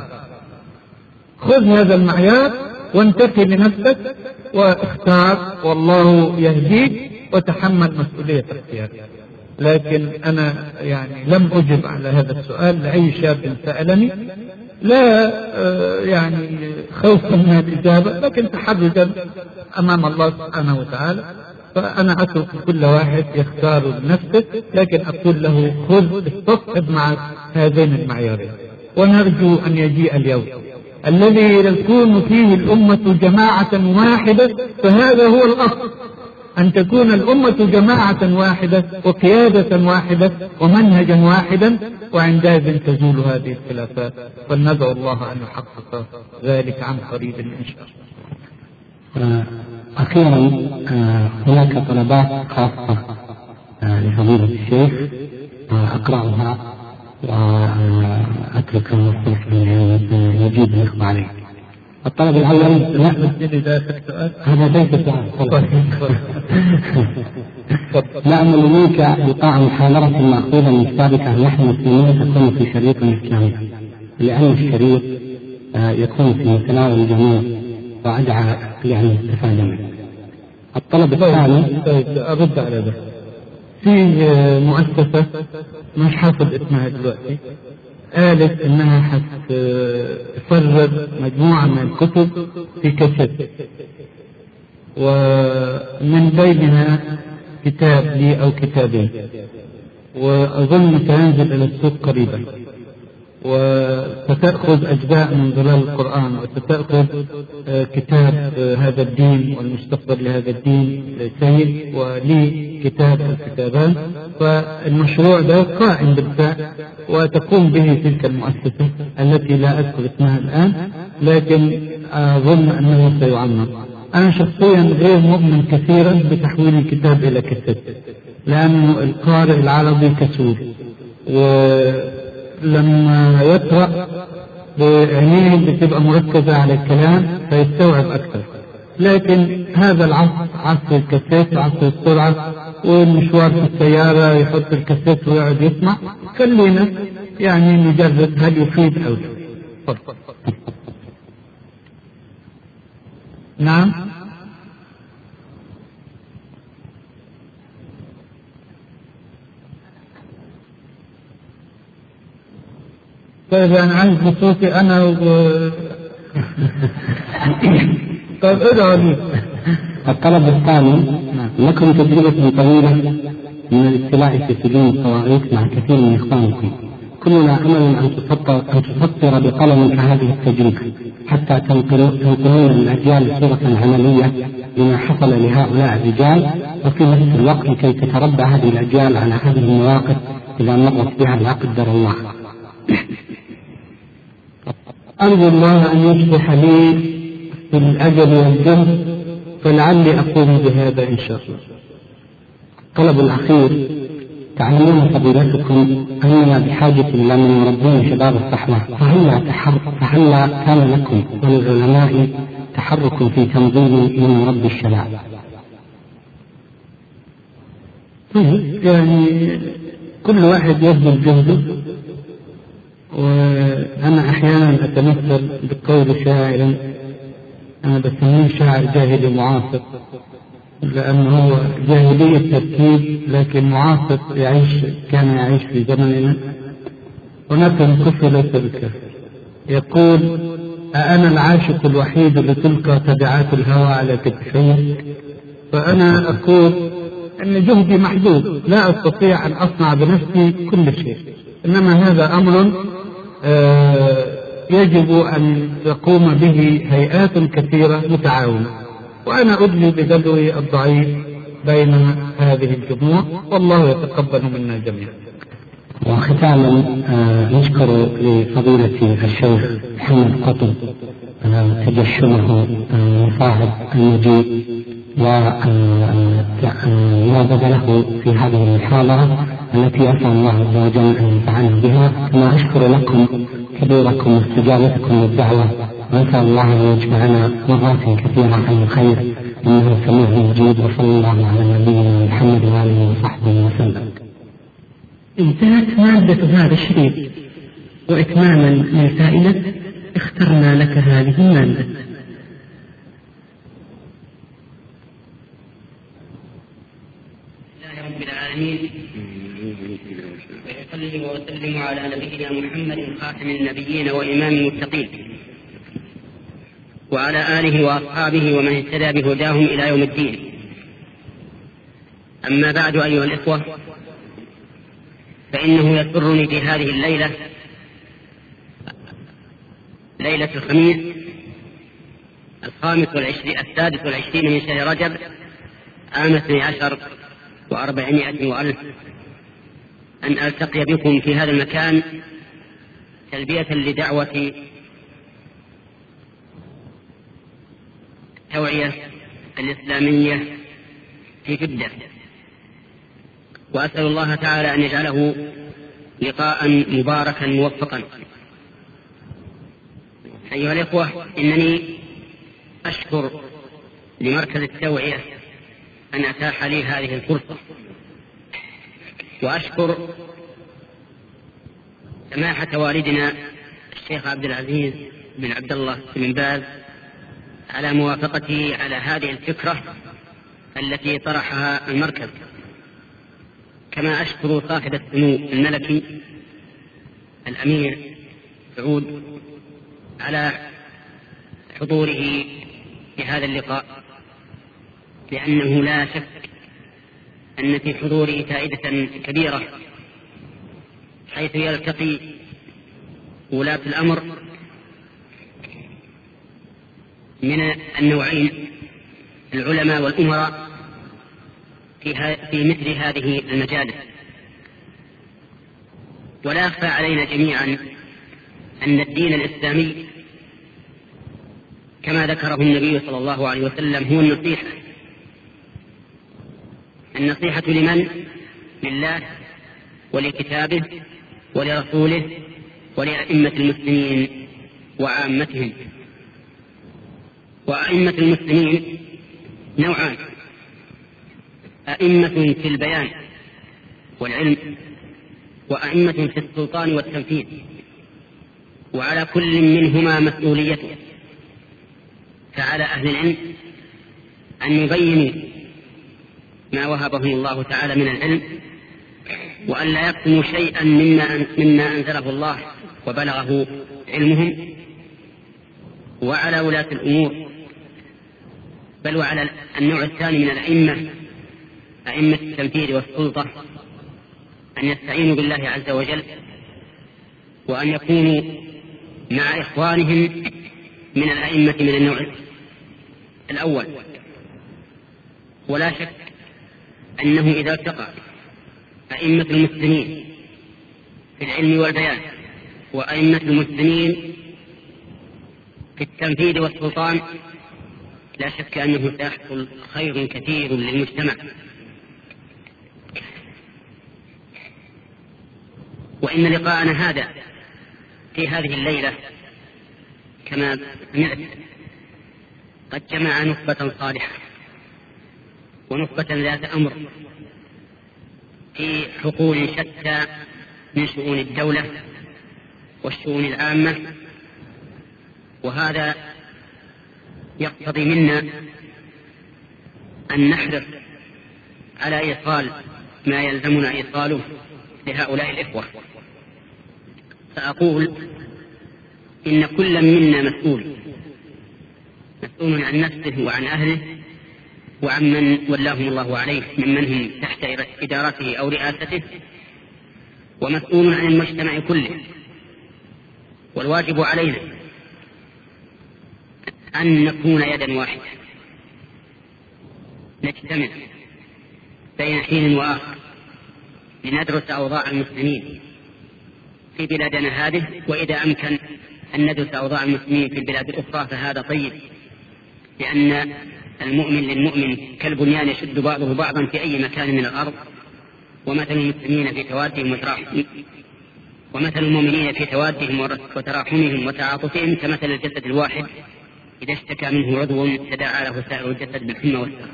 خذ هذا المعيار وانتقي لنفسك واختار، والله يهديك وتحمل مسؤولية اختيارك. لكن أنا يعني لم أجب على هذا السؤال لأي شاب سألني، لا يعني خوفا من الإجابة، لكن تحرجا أمام الله سبحانه وتعالى. فأنا أترك كل واحد يختار لنفسه، لكن أقول له خذ استصحب معك هذين المعيارين. ونرجو أن يجيء اليوم الذي يكون فيه الأمة جماعة واحدة، فهذا هو الأصل، أن تكون الأمة جماعة واحدة وقيادة واحدة ومنهجا واحدا، وعندئذ تزول هذه الخلافات. فلندعو الله أن يحقق ذلك عن قريب إن شاء الله. أخيرا هناك طلبات خاصة لفضيلة الشيخ أقرأها وأترك الوقت يجيب الإخوة عليه. الطلب الأول هذا ليس سؤال. هذا ليس سؤال. لا أمل منك لقاء محاضرة مأخوذة من كتابك نحن المسلمين تكون في شريط إسلامي، لأن الشريط يكون في متناول الجميع وأدعى الاستفادة منه. الطلب الثاني. أرد على ده. في مؤسسة مش حافظ اسمها دلوقتي قالت إنها حتفرغ مجموعة من الكتب في كاسيت، ومن بينها كتاب لي أو كتابين، وأظن سينزل إلى السوق قريبا، وستأخذ أجزاء من ظلال القرآن، وستأخذ كتاب هذا الدين والمستقبل لهذا الدين سيد، ولي كتاب الكتابان. فالمشروع ده قائم بالفعل وتقوم به تلك المؤسسة التي لا أذكر اسمها الآن، لكن أظن أنه سيعمر. أنا شخصيا غير مؤمن كثيرا بتحويل الكتاب إلى كتاب، لأنه القارئ العربي كسول، ولما يقرأ بعينيه بتبقى مركزة على الكلام فيستوعب أكثر. لكن هذا العصر عصر الكاسيت وعصر السرعة، والمشوار في السيارة يحط الكاسيت ويقعد يسمع. خلينا نجرب هل يفيد أو لا. نعم. طيب أنا عايز بصوتي أنا طيب ادعوا لي. الطلب الثاني. لكم تجربة طويلة من الاطلاع في سجون الطوائف مع كثير من إخوانكم، كلنا أمل أن تسطر بقلمك هذه التجربة حتى تنقلون للأجيال صورة عملية لما حصل لهؤلاء الرجال، وفي نفس الوقت كي تتربى هذه الأجيال على هذه المواقف إذا مرت بها لا قدر الله. أرجو الله أن يصلح لي في الأجل والجهد، فلعلي أقوم بهذا إن شاء الله. الطلب الأخير. تعلمون فضيلتكم أننا بحاجة إلى من يربون شباب الصحوة، فهل كان لكم وللعلماء تحرك في تنظيم من يربي الشباب؟ كل واحد يبذل جهده، وأنا أحيانا أتمثل بقول شاعر أنا بسميه شاعر جاهلي معاصر، لأنه هو جاهلي التركيب لكن معاصر كان يعيش في زمننا. هناك طفل ليس بكافر يقول: أنا العاشق الوحيد لتلقى تبعات الهوى على كتفي. فأنا أقول أن جهدي محدود، لا أستطيع أن أصنع بنفسي كل شيء، إنما هذا أمر يجب أن تقوم به هيئات كثيرة متعاونة، وأنا أدلي بدلوي الضعيف بين هذه الجموع، والله يتقبل منا جميعا. وختاما نشكر لفضيلة الشيخ محمد قطب تجشمه صاحب المجيء وما بذله في هذه المحاضرة التي أسأل الله عز وجل أن ينفعنا بها، كما أشكر لكم كبيركم واستجابتكم للدعوة، وأسأل الله أن يجمعنا مرات كثيرة على الخير إنه سميع مجيب. وصلى الله على نبينا محمد وآله وصحبه وسلم. انتهت مادة هذا الشريط، وإتماما لسائلة اخترنا لك هذه المادة. لله رب العالمين، ويصلي ويسلم على نبينا محمد خاتم النبيين وإمام المتقين، وعلى آله وأصحابه ومن اهتدى بهداهم إلى يوم الدين. أما بعد أيها الإخوة، فإنه يسرني في هذه الليلة، ليلة الخميس السادس والعشرين من شهر رجب عام 12 و400 وألف، أن ألتقي بكم في هذا المكان تلبية لدعوة التوعية الإسلامية في جدة، وأسأل الله تعالى أن يجعله لقاء مباركا موفقا. أيها الإخوة، إنني أشكر لمركز التوعية أن أتاح لي هذه الفرصة، وأشكر سماحة والدنا الشيخ عبد العزيز بن عبد الله بن باز على موافقتي على هذه الفكرة التي طرحها المركز، كما أشكر صاحب السمو الملكي الأمير سعود على حضوره في هذا اللقاء، لأنه لا شك أن في حضوره فائدة كبيرة، حيث يلتقي ولاة الأمر من النوعين العلماء والأمراء في مثل هذه المجالس. ولا يخفى علينا جميعا أن الدين الإسلامي كما ذكره النبي صلى الله عليه وسلم هو النصيحة لمن؟ لله ولكتابه ولرسوله ولأئمة المسلمين وعامتهم. وأئمة المسلمين نوعان: أئمة في البيان والعلم، وأئمة في السلطان والتنفيذ، وعلى كل منهما مسؤوليته. فعلى أهل العلم أن يبينوا ما وهبهم الله تعالى من العلم، وأن لا يكتموا شيئا مما أنزله الله وبلغه علمهم. وعلى ولاة الأمور، بل وعلى النوع الثاني من الأئمة، أئمة التنفيذ والسلطة، أن يستعينوا بالله عز وجل، وأن يكونوا مع إخوانهم من الأئمة من النوع الأول. ولا شك أنه إذا التقى أئمة المسلمين في العلم والبيان وأئمة المسلمين في التنفيذ والسلطان، لا شك أنه سيحصل خير كثير للمجتمع. وإن لقاءنا هذا في هذه الليلة كما سمعت قد جمع نخبة صالحة ونخبة ذات أمر في حقول شتى من شؤون الدولة والشؤون العامة، وهذا يقتضي منا أن نحرص على إيصال ما يلزمنا إيصاله لهؤلاء الإخوة. فأقول إن كل منا مسؤول عن نفسه وعن أهله وعن من ولاهم الله عليه ممن هم تحت إدارته أو رئاسته، ومسؤول عن المجتمع كله. والواجب علينا أن نكون يدا واحدة، نجتمع بين حين وآخر لندرس أوضاع المسلمين في بلادنا هذه، وإذا أمكن أن ندرس أوضاع المسلمين في البلاد الأخرى فهذا طيب، لأن المؤمن للمؤمن كالبنيان يشد بعضه بعضا في أي مكان من الأرض. ومثل المسلمين في توادهم ومثل المؤمنين في توادهم وتراحمهم وتعاطفهم كمثل الجسد الواحد إذا اشتكى منه عضو تداعى له سائر الجسد بالحمى والسهر.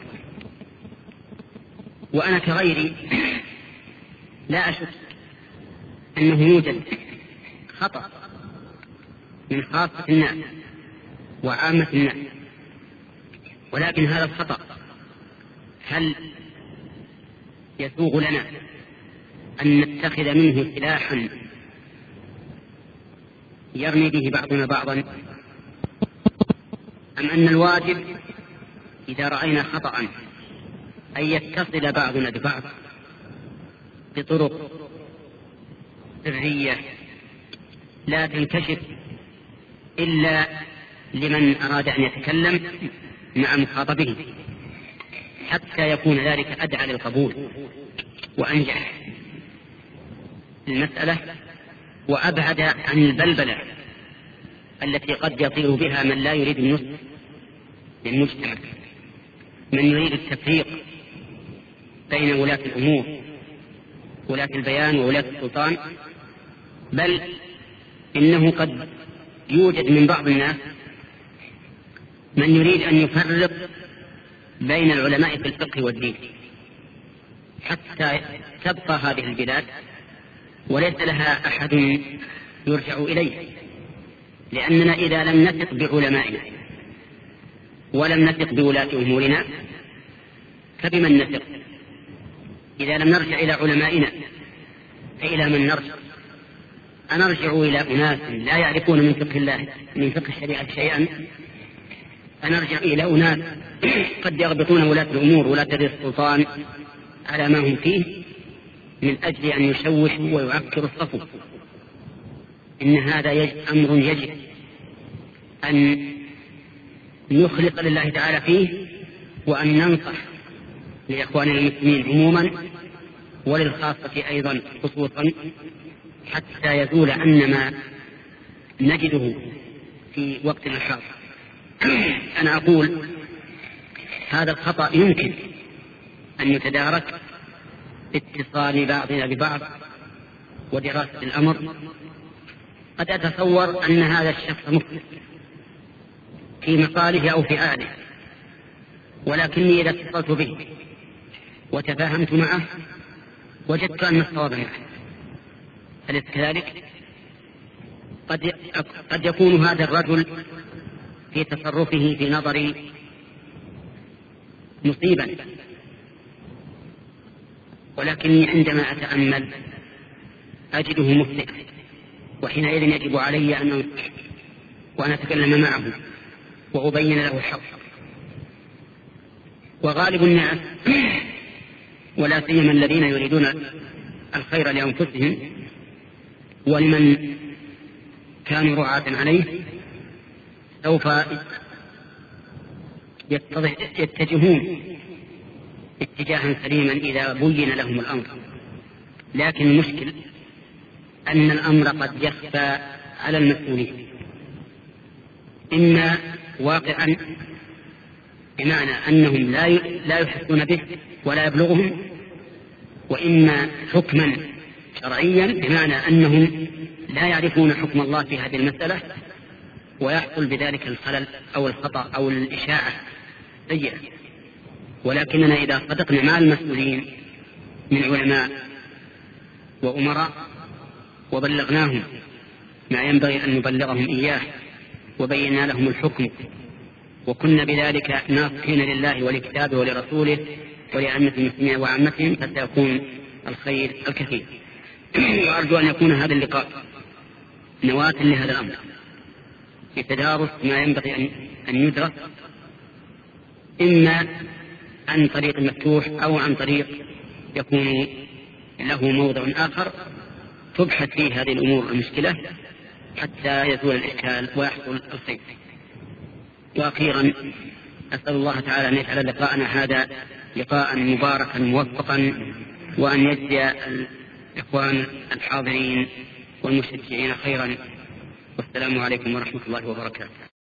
وأنا كغيري لا أشك أنه يوجد خطأ من خاصة الناس وعامة الناس، ولكن هذا الخطأ هل يسوغ لنا أن نتخذ منه سلاحا يرمي به بعضنا بعضا، أم أن الواجب إذا رأينا خطأ أن يتصل بعضنا ببعض بطرق سرية لا تنكشف إلا لمن أراد أن يتكلم مع مخاطبه، حتى يكون ذلك أدعى للقبول وأنجح المسألة وأبعد عن البلبلة التي قد يطير بها من لا يريد النصح للمجتمع، من يريد التفريق بين ولاة الأمور، ولاة البيان وولاة السلطان. بل إنه قد يوجد من بعض الناس من يريد أن يفرق بين العلماء في الفقه والدين، حتى تبقى هذه البلاد وليس لها أحد يرجع إليه، لأننا إذا لم نثق بعلمائنا ولم نثق بولاة أمورنا فبمن نثق؟ إذا لم نرجع إلى علمائنا فإلى من نرجع؟ أنرجع إلى أناس لا يعرفون من فقه الله من فقه الشريعة شيئا؟ أنرجع إلى أناس قد يغبطون ولاة الأمور ولاة السلطان على ما هم فيه من أجل أن يشوشوا ويعكروا الصفو؟ إن هذا أمر يجب أن نخلص لله تعالى فيه، وأن ننصح لإخواننا المسلمين عموما وللخاصة أيضا خصوصا، حتى يزول عنا ما نجده في وقتنا الحاضر. أنا أقول هذا الخطأ يمكن أن يتدارك باتصال بعضنا ببعض ودراسة الأمر. قد أتصور أن هذا الشخص مخلص في مقاله أو في آله، ولكني إذا اتصلت به وتفاهمت معه وجدت أن الصواب معه. أليس كذلك؟ قد يكون هذا الرجل في تصرفه في نظري مصيبا، ولكني عندما أتأمل أجده مخطئا، وحينئذ يجب علي أن أنصح وأن أتكلم معه وأبين له الحق. وغالب الناس ولا سيما الذين يريدون الخير لأنفسهم ولمن كانوا رعاة عليه سوف يتجهون اتجاها سليما إذا بين لهم الأمر. لكن المشكل أن الأمر قد يخفى على المسؤولين، إما واقعا بمعنى أنهم لا يحسون به ولا يبلغهم، وإما حكما شرعيا بمعنى أنهم لا يعرفون حكم الله في هذه المسألة، ويحصل بذلك الخلل أو الخطأ أو الإشاعة سيئة. ولكننا إذا صدقنا مع المسؤولين من علماء وأمراء وبلغناهم ما ينبغي أن نبلغهم إياه وبينا لهم الحكم، وكنا بذلك ناصحين لله ولكتابه ولرسوله ولأئمة المسلمين وعامتهم، فسيكون الخير الكثير. وأرجو أن يكون هذا اللقاء نواة لهذا الأمر في تدارس ما ينبغي أن يدرس، إما عن طريق مفتوح أو عن طريق يكون له موضع آخر تبحث فيه هذه الأمور المشكلة حتى يزول الإشكال ويحصل الخير. وأخيرا أسأل الله تعالى أن يجعل لقاءنا هذا لقاء مباركا موفقا، وأن يجزي الإخوان الحاضرين والمشجعين خيرا. والسلام عليكم ورحمة الله وبركاته.